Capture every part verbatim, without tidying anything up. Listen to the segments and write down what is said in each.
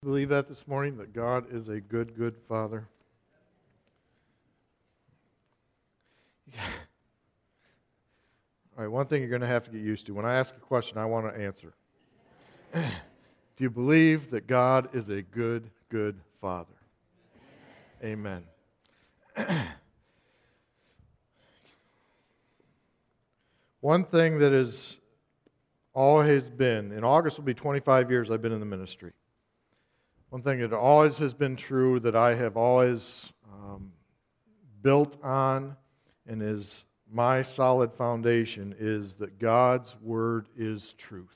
Believe that this morning, that God is a good, good Father? Yeah. All right, one thing you're going to have to get used to. When I ask a question, I want to answer. Do you believe that God is a good, good Father? Amen. One thing that has always been, in August will be twenty-five years I've been in the ministry. One thing that always has been true, that I have always um, built on and is my solid foundation, is that God's Word is truth.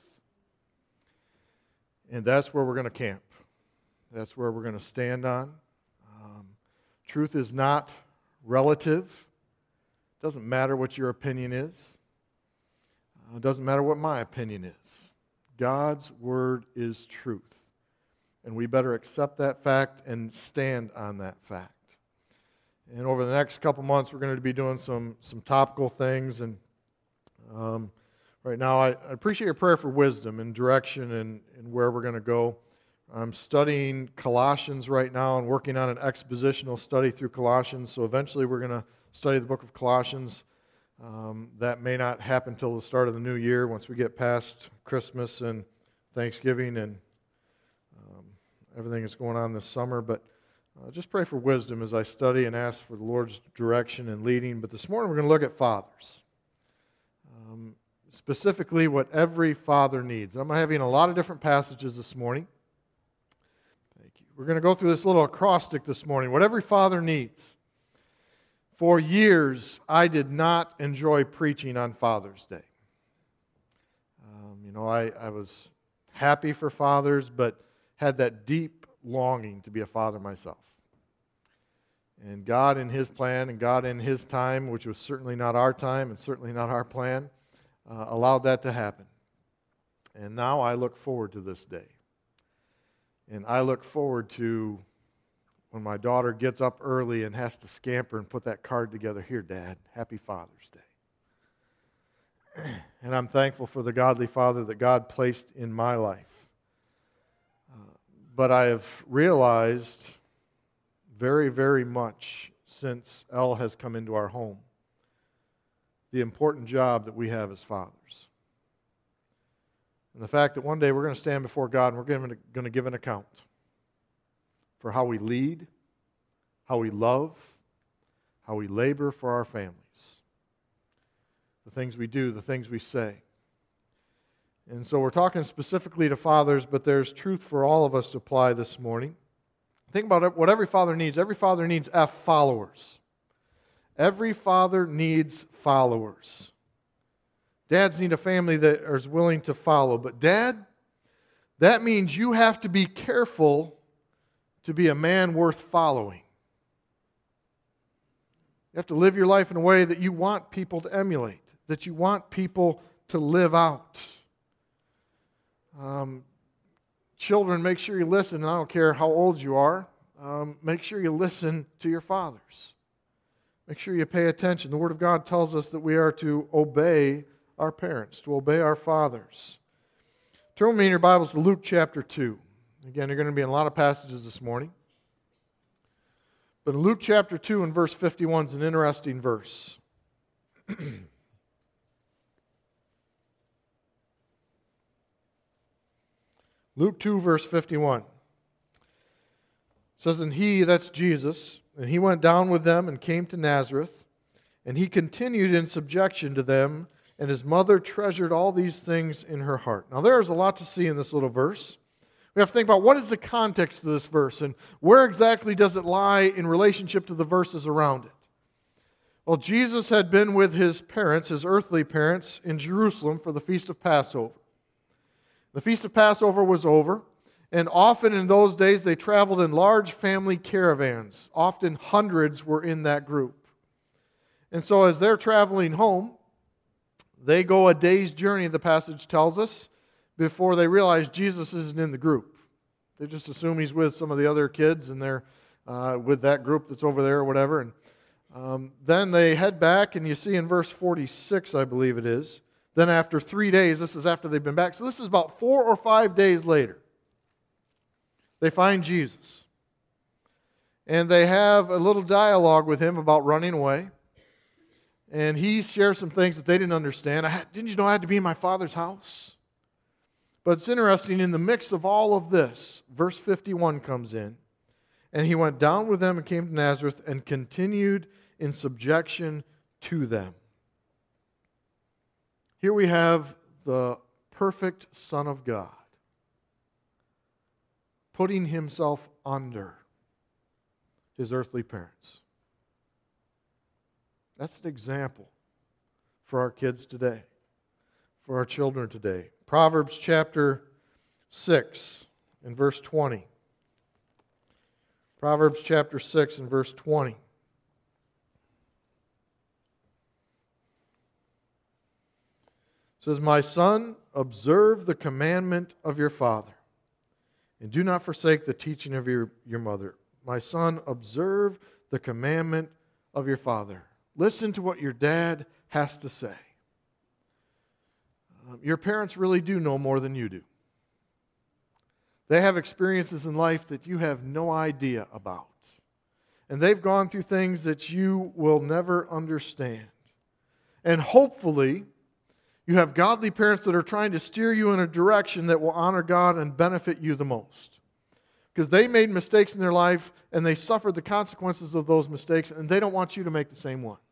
And that's where we're going to camp. That's where we're going to stand on. Um, truth is not relative. It doesn't matter what your opinion is. Uh, it doesn't matter what my opinion is. God's Word is truth. And we better accept that fact and stand on that fact. And over the next couple months, we're going to be doing some, some topical things. And um, right now, I, I appreciate your prayer for wisdom and direction and, and where we're going to go. I'm studying Colossians right now and working on an expositional study through Colossians. So eventually, we're going to study the book of Colossians. Um, that may not happen until the start of the new year, once we get past Christmas and Thanksgiving and everything that's going on this summer, but uh, just pray for wisdom as I study and ask for the Lord's direction and leading. But this morning we're going to look at fathers, um, specifically what every father needs. And I'm going to have you in a lot of different passages this morning. Thank you. We're going to go through this little acrostic this morning, what every father needs. For years, I did not enjoy preaching on Father's Day. Um, you know, I, I was happy for fathers, but had that deep longing to be a father myself. And God in His plan and God in His time, which was certainly not our time and certainly not our plan, uh, allowed that to happen. And now I look forward to this day. And I look forward to when my daughter gets up early and has to scamper and put that card together. Here, Dad, happy Father's Day. And I'm thankful for the godly father that God placed in my life. But I have realized very, very much since Elle has come into our home the important job that we have as fathers. And the fact that one day we're going to stand before God and we're going to give an account for how we lead, how we love, how we labor for our families, the things we do, the things we say. And so we're talking specifically to fathers, but there's truth for all of us to apply this morning. Think about it, what every father needs. Every father needs F, followers. Every father needs followers. Dads need a family that is willing to follow. But Dad, that means you have to be careful to be a man worth following. You have to live your life in a way that you want people to emulate, that you want people to live out. Um, children, make sure you listen. I don't care how old you are. Um, make sure you listen to your fathers. Make sure you pay attention. The Word of God tells us that we are to obey our parents, to obey our fathers. Turn with me in your Bibles to Luke chapter two. Again, you're going to be in a lot of passages this morning. But in Luke chapter two and verse fifty-one is an interesting verse. Luke two, verse fifty-one. It says, And he, that's Jesus, and he went down with them and came to Nazareth, and he continued in subjection to them, and his mother treasured all these things in her heart. Now there is a lot to see in this little verse. We have to think about what is the context of this verse, and where exactly does it lie in relationship to the verses around it. Well, Jesus had been with his parents, his earthly parents, in Jerusalem for the Feast of Passover. The Feast of Passover was over, and often in those days they traveled in large family caravans. Often hundreds were in that group. And so as they're traveling home, they go a day's journey, the passage tells us, before they realize Jesus isn't in the group. They just assume he's with some of the other kids, and they're uh, with that group that's over there or whatever. And um, then they head back, and you see in verse forty-six, I believe it is, then after three days, this is after they've been back, so this is about four or five days later, They find Jesus. And they have a little dialogue with him about running away. And he shares some things that they didn't understand. I had, didn't you know I had to be in my Father's house? But it's interesting, in the mix of all of this, verse fifty-one comes in. And he went down with them and came to Nazareth and continued in subjection to them. Here we have the perfect Son of God putting himself under his earthly parents. That's an example for our kids today, for our children today. Proverbs chapter six and verse twenty. Proverbs chapter six and verse twenty. It says, "My son, observe the commandment of your father, and do not forsake the teaching of your, your mother. My son, observe the commandment of your father." Listen to what your dad has to say. Um, your parents really do know more than you do. They have experiences in life that you have no idea about. And they've gone through things that you will never understand. And hopefully, you have godly parents that are trying to steer you in a direction that will honor God and benefit you the most. Because they made mistakes in their life and they suffered the consequences of those mistakes, and they don't want you to make the same ones.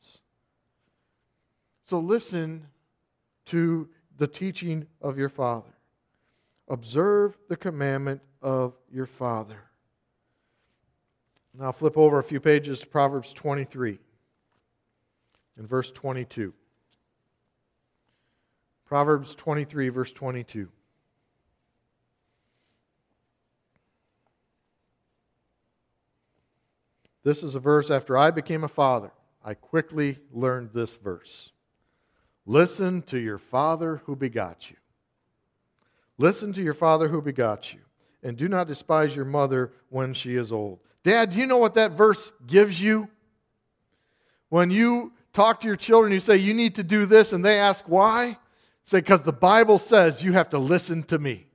So listen to the teaching of your father. Observe the commandment of your father. Now flip over a few pages to Proverbs twenty-three and verse twenty-two. Proverbs twenty-three, verse twenty-two. This is a verse, after I became a father, I quickly learned this verse. Listen to your father who begot you. Listen to your father who begot you, and do not despise your mother when she is old. Dad, do you know what that verse gives you? When you talk to your children, you say, you need to do this, and they ask why? Say, because the Bible says you have to listen to me.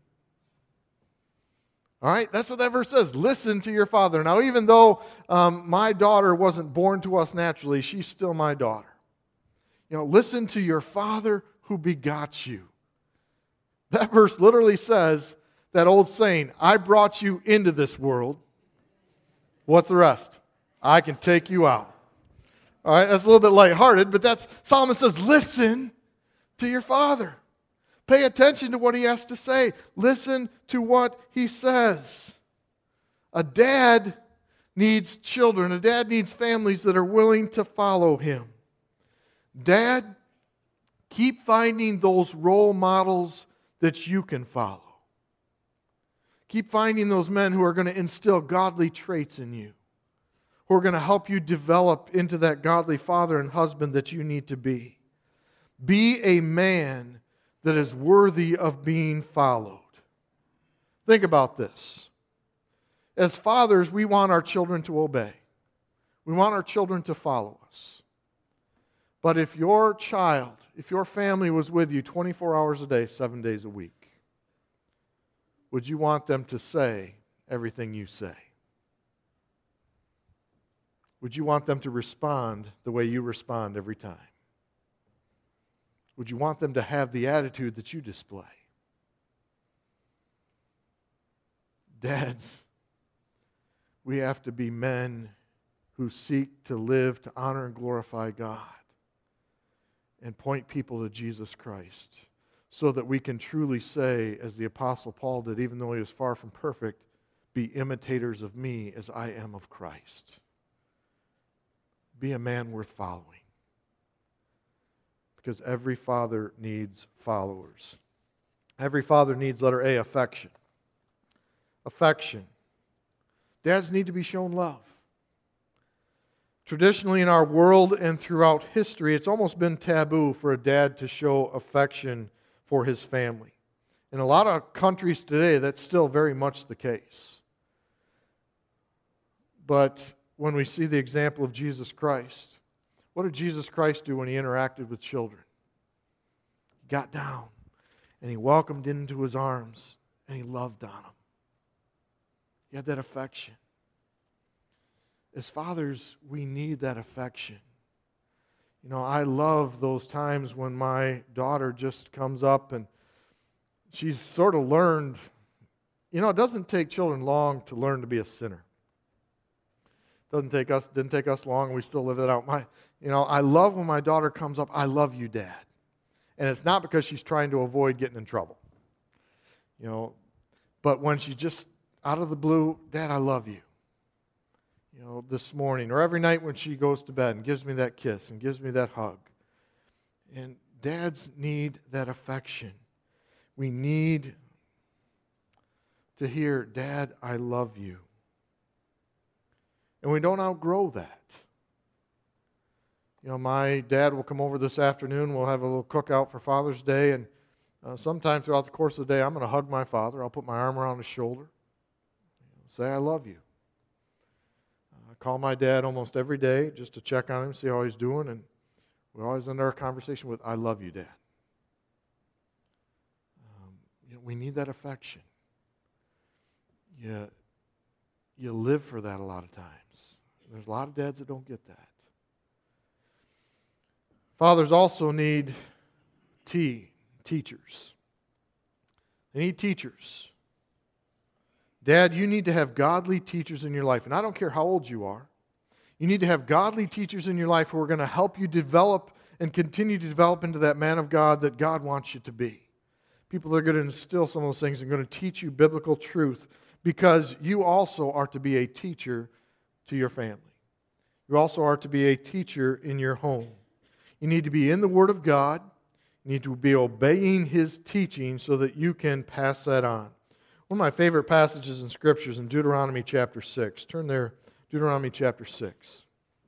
All right, that's what that verse says. Listen to your father. Now, even though um, my daughter wasn't born to us naturally, she's still my daughter. You know, listen to your father who begot you. That verse literally says that old saying, I brought you into this world. What's the rest? I can take you out. All right, that's a little bit lighthearted, but that's, Solomon says, listen to your father. Pay attention to what he has to say. Listen to what he says. A dad needs children. A dad needs families that are willing to follow him. Dad, keep finding those role models that you can follow. Keep finding those men who are going to instill godly traits in you, who are going to help you develop into that godly father and husband that you need to be. Be a man that is worthy of being followed. Think about this. As fathers, we want our children to obey. We want our children to follow us. But if your child, if your family was with you twenty-four hours a day, seven days a week, would you want them to say everything you say? Would you want them to respond the way you respond every time? Would you want them to have the attitude that you display? Dads, we have to be men who seek to live to honor and glorify God and point people to Jesus Christ so that we can truly say, as the Apostle Paul did, even though he was far from perfect, be imitators of me as I am of Christ. Be a man worth following. Because every father needs followers. Every father needs, letter A, affection. Affection. Dads need to be shown love. Traditionally in our world and throughout history, it's almost been taboo for a dad to show affection for his family. In a lot of countries today, that's still very much the case. But when we see the example of Jesus Christ, what did Jesus Christ do when he interacted with children? He got down and he welcomed into his arms and he loved on them. You had that affection. As fathers, we need that affection. You know, I love those times when my daughter just comes up and she's sort of learned, you know, it doesn't take children long to learn to be a sinner. Doesn't take us, didn't take us long, we still live that out. My, you know, I love when my daughter comes up, I love you, Dad. And it's not because she's trying to avoid getting in trouble. You know, but when she's just out of the blue, Dad, I love you. You know, this morning, or every night when she goes to bed and gives me that kiss and gives me that hug. And dads need that affection. We need to hear, Dad, I love you. And we don't outgrow that. You know, my dad will come over this afternoon. We'll have a little cookout for Father's Day. And uh, sometime throughout the course of the day, I'm going to hug my father. I'll put my arm around his shoulder. Say, I love you. I call my dad almost every day just to check on him, see how he's doing. And we always end our conversation with, I love you, Dad. Um, you know, we need that affection. You, you live for that a lot of times. There's a lot of dads that don't get that. Fathers also need T, teachers. They need teachers. Dad, you need to have godly teachers in your life. And I don't care how old you are. You need to have godly teachers in your life who are going to help you develop and continue to develop into that man of God that God wants you to be. People that are going to instill some of those things and going to teach you biblical truth, because you also are to be a teacher to your family. You also are to be a teacher in your home. You need to be in the Word of God. You need to be obeying His teaching so that you can pass that on. One of my favorite passages in Scripture is in Deuteronomy chapter six. Turn there, Deuteronomy chapter six.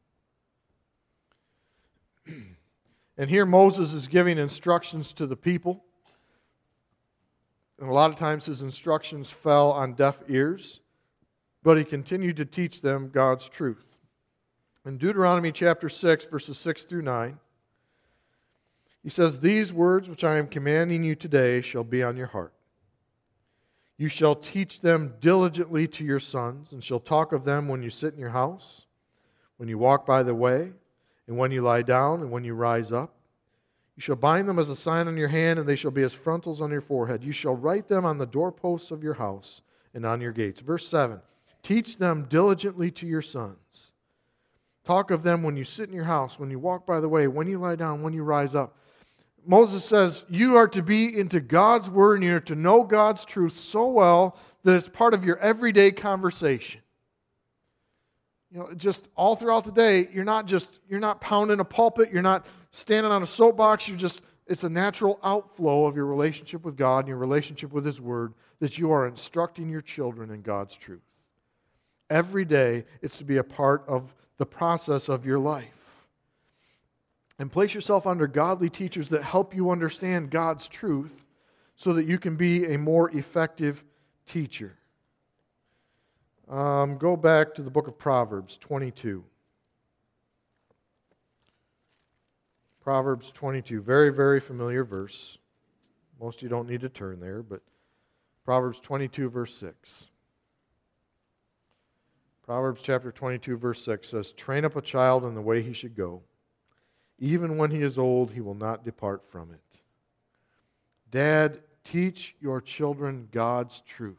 And here Moses is giving instructions to the people. And a lot of times his instructions fell on deaf ears, but he continued to teach them God's truth. In Deuteronomy chapter six, verses six through nine, he says, These words which I am commanding you today shall be on your heart. You shall teach them diligently to your sons, and shall talk of them when you sit in your house, when you walk by the way, and when you lie down, and when you rise up. You shall bind them as a sign on your hand, and they shall be as frontals on your forehead. You shall write them on the doorposts of your house and on your gates. Verse seven, teach them diligently to your sons. Talk of them when you sit in your house, when you walk by the way, when you lie down, when you rise up. Moses says you are to be into God's Word and you're to know God's truth so well that it's part of your everyday conversation. You know, just all throughout the day, you're not just, you're not pounding a pulpit, you're not standing on a soapbox, you're just, it's a natural outflow of your relationship with God and your relationship with His Word that you are instructing your children in God's truth. Every day, it's to be a part of the process of your life. And place yourself under godly teachers that help you understand God's truth so that you can be a more effective teacher. Um, go back to the book of Proverbs twenty-two. Proverbs twenty-two, very, very familiar verse. Most of you don't need to turn there, but Proverbs twenty-two, verse six. Proverbs chapter twenty-two, verse six says, Train up a child in the way he should go. Even when he is old, he will not depart from it. Dad, teach your children God's truth.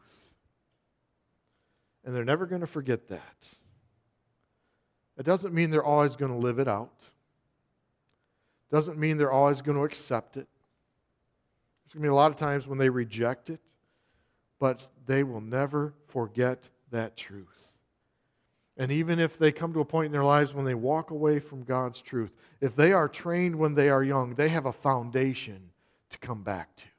And they're never going to forget that. It doesn't mean they're always going to live it out. Doesn't mean they're always going to accept it. There's going to be a lot of times when they reject it, but they will never forget that truth. And even if they come to a point in their lives when they walk away from God's truth, if they are trained when they are young, they have a foundation to come back to.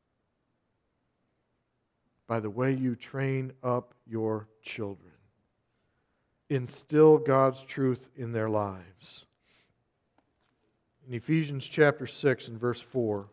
By the way you train up your children. Instill God's truth in their lives. In Ephesians chapter six and verse four,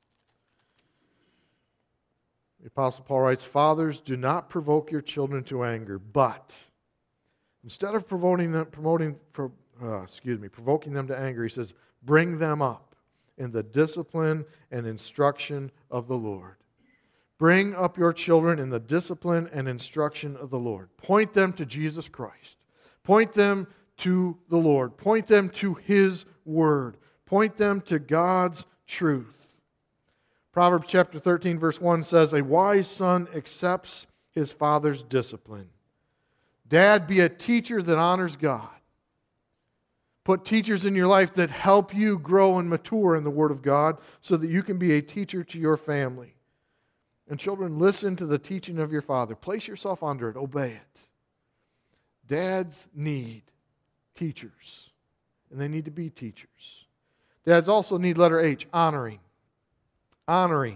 the Apostle Paul writes, Fathers, do not provoke your children to anger, but instead of promoting them, promoting, for, uh, excuse me, provoking them to anger, he says, bring them up in the discipline and instruction of the Lord. Bring up your children in the discipline and instruction of the Lord. Point them to Jesus Christ. Point them to the Lord. Point them to His Word. Point them to God's truth. Proverbs chapter thirteen, verse one says, a wise son accepts his father's discipline. Dad, be a teacher that honors God. Put teachers in your life that help you grow and mature in the Word of God so that you can be a teacher to your family. And children, listen to the teaching of your father. Place yourself under it. Obey it. Dads need teachers, and they need to be teachers. Dads also need, letter H, honoring. Honoring.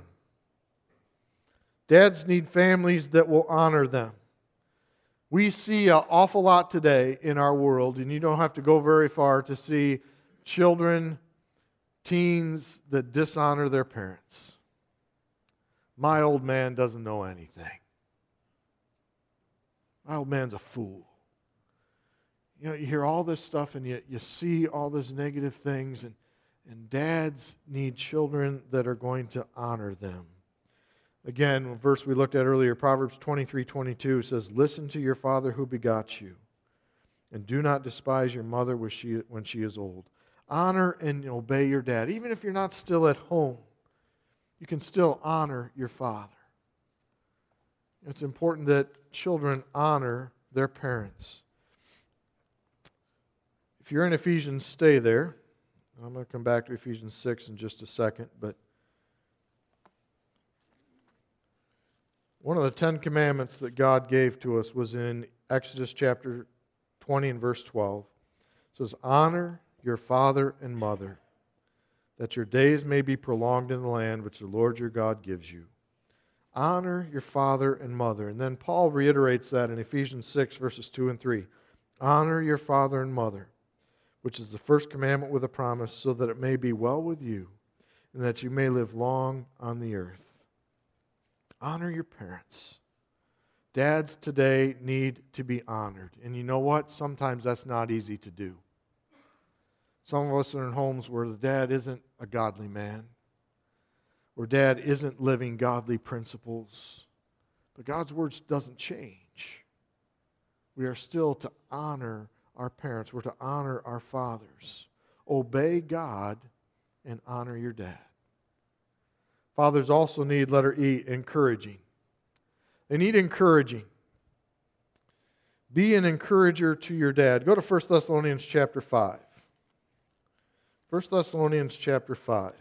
Dads need families that will honor them. We see an awful lot today in our world, and you don't have to go very far to see children, teens that dishonor their parents. My old man doesn't know anything. My old man's a fool. You know, you hear all this stuff and you, you see all these negative things, and, and dads need children that are going to honor them. Again, a verse we looked at earlier, Proverbs twenty-three twenty-two says, listen to your father who begot you, and do not despise your mother when she, when she is old. Honor and obey your dad. Even if you're not still at home, you can still honor your father. It's important that children honor their parents. If you're in Ephesians, stay there. I'm going to come back to Ephesians six in just a second, but one of the Ten Commandments that God gave to us was in Exodus chapter twenty and verse twelve. It says, honor your father and mother, that your days may be prolonged in the land which the Lord your God gives you. Honor your father and mother. And then Paul reiterates that in Ephesians six, verses two and three. Honor your father and mother, which is the first commandment with a promise, so that it may be well with you, and that you may live long on the earth. Honor your parents. Dads today need to be honored. And you know what? Sometimes that's not easy to do. Some of us are in homes where the dad isn't a godly man, where dad isn't living godly principles. But God's word doesn't change. We are still to honor our parents. We're to honor our fathers. Obey God and honor your dad. Fathers also need, letter E, encouraging. They need encouraging. Be an encourager to your dad. Go to First Thessalonians chapter five. First Thessalonians chapter five.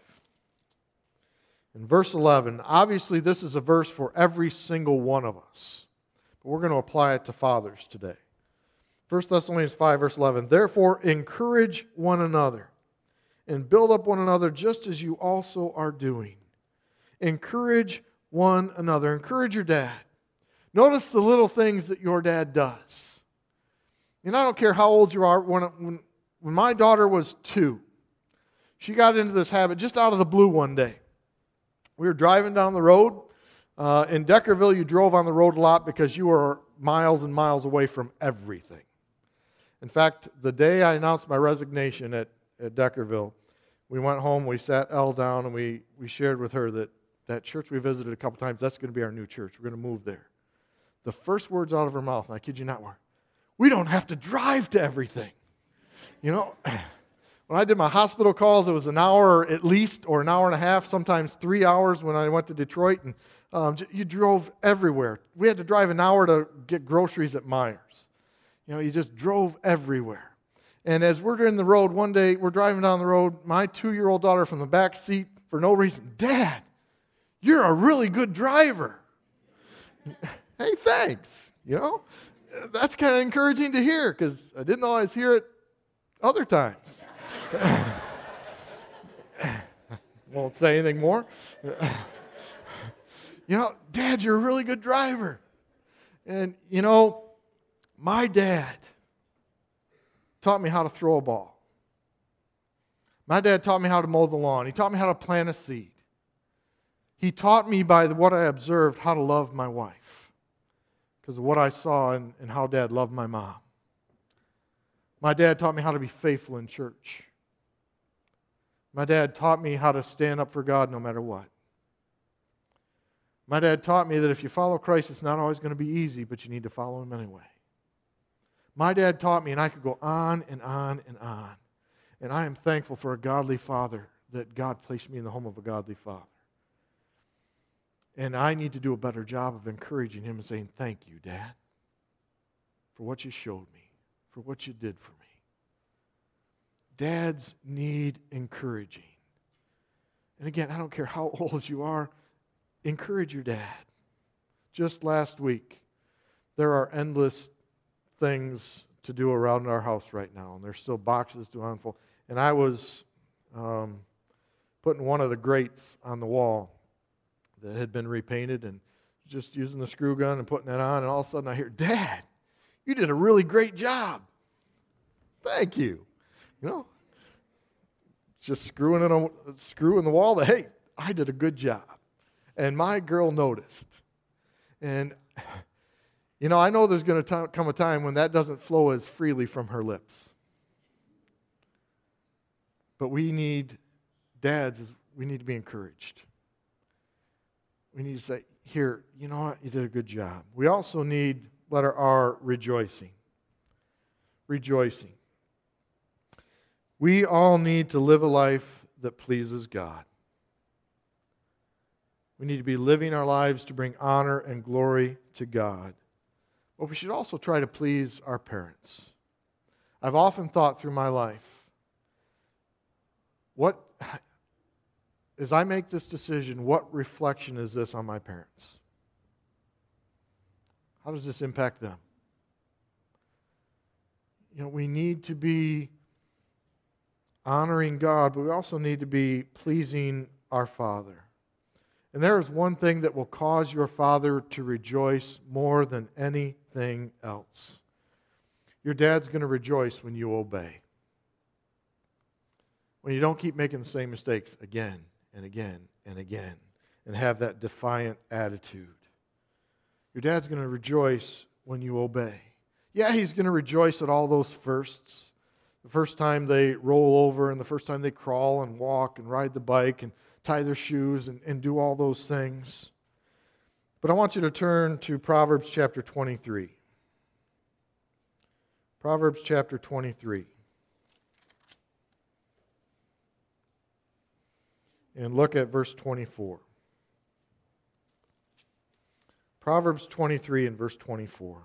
In verse eleven, obviously this is a verse for every single one of us. But we're going to apply it to fathers today. First Thessalonians five, verse eleven, therefore encourage one another and build up one another just as you also are doing. Encourage one another. Encourage your dad. Notice the little things that your dad does. And I don't care how old you are. When, when, when my daughter was two, she got into this habit just out of the blue one day. We were driving down the road. Uh, in Deckerville, you drove on the road a lot because you were miles and miles away from everything. In fact, the day I announced my resignation at, at Deckerville, we went home, we sat Elle down, and we, we shared with her that that church we visited a couple times, that's going to be our new church. We're going to move there. The first words out of her mouth, and I kid you not, were, we don't have to drive to everything. You know, when I did my hospital calls, it was an hour at least, or an hour and a half, sometimes three hours when I went to Detroit, and um, you drove everywhere. We had to drive an hour to get groceries at Myers. You know, you just drove everywhere. And as we're in the road, one day, we're driving down the road, my two-year-old daughter from the back seat, for no reason, Dad, you're a really good driver. Hey, thanks. You know, that's kind of encouraging to hear because I didn't always hear it other times. Won't say anything more. You know, Dad, you're a really good driver. And, you know, my dad taught me how to throw a ball. My dad taught me how to mow the lawn. He taught me how to plant a seed. He taught me by what I observed how to love my wife because of what I saw and, and how Dad loved my mom. My dad taught me how to be faithful in church. My dad taught me how to stand up for God no matter what. My dad taught me that if you follow Christ, it's not always going to be easy, but you need to follow Him anyway. My dad taught me, and I could go on and on and on. And I am thankful for a godly father, that God placed me in the home of a godly father. And I need to do a better job of encouraging him and saying, thank you, Dad, for what you showed me, for what you did for me. Dads need encouraging. And again, I don't care how old you are, encourage your dad. Just last week, there are endless things to do around our house right now, and there's still boxes to unfold. And I was um, putting one of the grates on the wall that had been repainted, and just using the screw gun and putting that on, and all of a sudden I hear, Dad, you did a really great job. Thank you. You know, just screwing in a screw in the wall that, hey, I did a good job. And my girl noticed. And, you know, I know there's going to come a time when that doesn't flow as freely from her lips. But we need, dads, we need to be encouraged. We need to say, here, you know what, you did a good job. We also need, letter R, rejoicing. Rejoicing. We all need to live a life that pleases God. We need to be living our lives to bring honor and glory to God. But we should also try to please our parents. I've often thought through my life, what, as I make this decision, what reflection is this on my parents? How does this impact them? You know, we need to be honoring God, but we also need to be pleasing our Father. And there is one thing that will cause your Father to rejoice more than anything else. Your dad's going to rejoice when you obey. When you don't keep making the same mistakes again and again and again and have that defiant attitude. Your dad's going to rejoice when you obey. Yeah, he's going to rejoice at all those firsts. The first time they roll over and the first time they crawl and walk and ride the bike and tie their shoes and, and do all those things. But I want you to turn to Proverbs chapter twenty-three. Proverbs chapter twenty-three. And look at verse twenty-four. Proverbs twenty-three and verse twenty-four.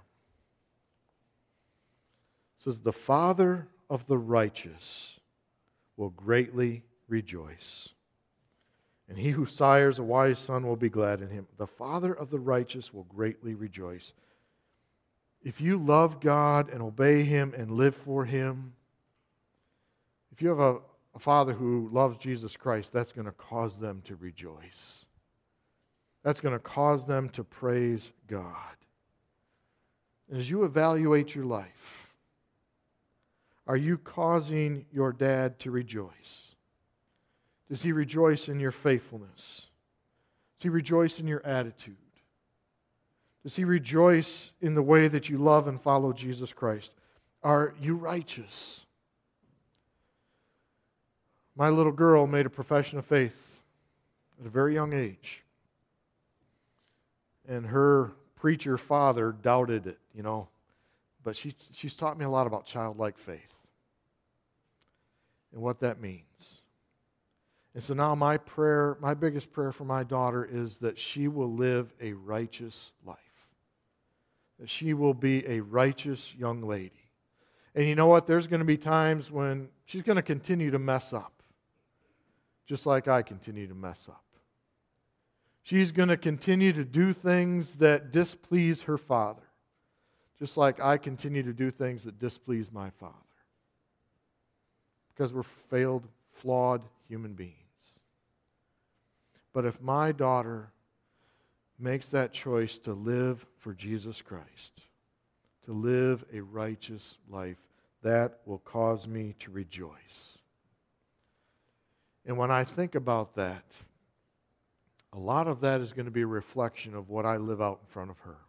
It says, the father of the righteous will greatly rejoice, and he who sires a wise son will be glad in him. The father of the righteous will greatly rejoice. If you love God and obey Him and live for Him, if you have a, a father who loves Jesus Christ, that's going to cause them to rejoice. That's going to cause them to praise God. And as you evaluate your life, are you causing your dad to rejoice? Does he rejoice in your faithfulness? Does he rejoice in your attitude? Does he rejoice in the way that you love and follow Jesus Christ? Are you righteous? My little girl made a profession of faith at a very young age. And her preacher father doubted it, you know. But she, she's taught me a lot about childlike faith and what that means. And so now my prayer, my biggest prayer for my daughter is that she will live a righteous life. That she will be a righteous young lady. And you know what? There's going to be times when she's going to continue to mess up. Just like I continue to mess up. She's going to continue to do things that displease her father. Just like I continue to do things that displease my father. Because we're failed, flawed human beings. But if my daughter makes that choice to live for Jesus Christ, to live a righteous life, that will cause me to rejoice. And when I think about that, a lot of that is going to be a reflection of what I live out in front of her.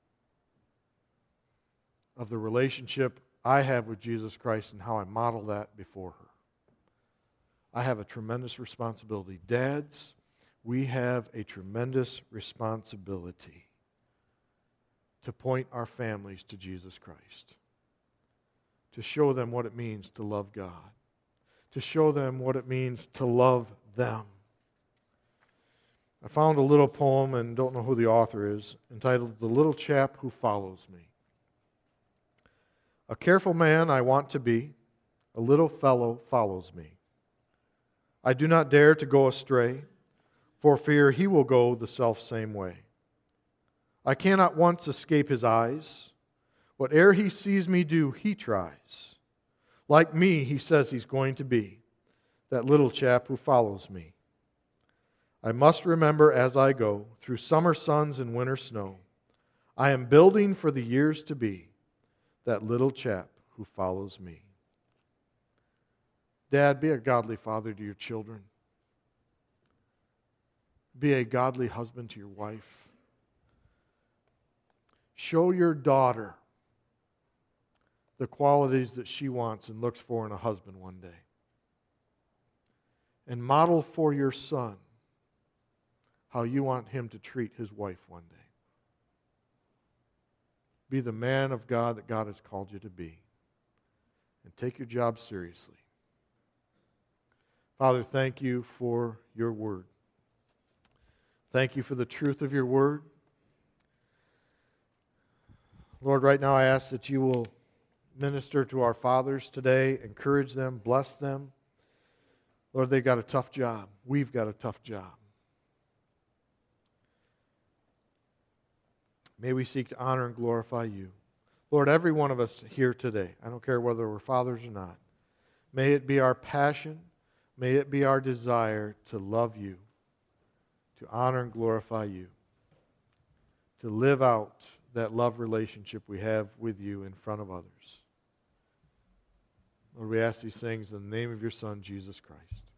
Of the relationship I have with Jesus Christ and how I model that before her. I have a tremendous responsibility. Dads, we have a tremendous responsibility to point our families to Jesus Christ, to show them what it means to love God, to show them what it means to love them. I found a little poem, and don't know who the author is, entitled "The Little Chap Who Follows Me." A careful man I want to be, a little fellow follows me. I do not dare to go astray, for fear he will go the self-same way. I cannot once escape his eyes. Whate'er he sees me do, he tries. Like me, he says he's going to be, that little chap who follows me. I must remember as I go, through summer suns and winter snow, I am building for the years to be, that little chap who follows me. Dad, be a godly father to your children. Be a godly husband to your wife. Show your daughter the qualities that she wants and looks for in a husband one day. And model for your son how you want him to treat his wife one day. Be the man of God that God has called you to be. And take your job seriously. Father, thank you for your word. Thank you for the truth of your word. Lord, right now I ask that you will minister to our fathers today, encourage them, bless them. Lord, they've got a tough job. We've got a tough job. May we seek to honor and glorify you. Lord, every one of us here today, I don't care whether we're fathers or not, may it be our passion, may it be our desire to love you, to honor and glorify you, to live out that love relationship we have with you in front of others. Lord, we ask these things in the name of your Son, Jesus Christ.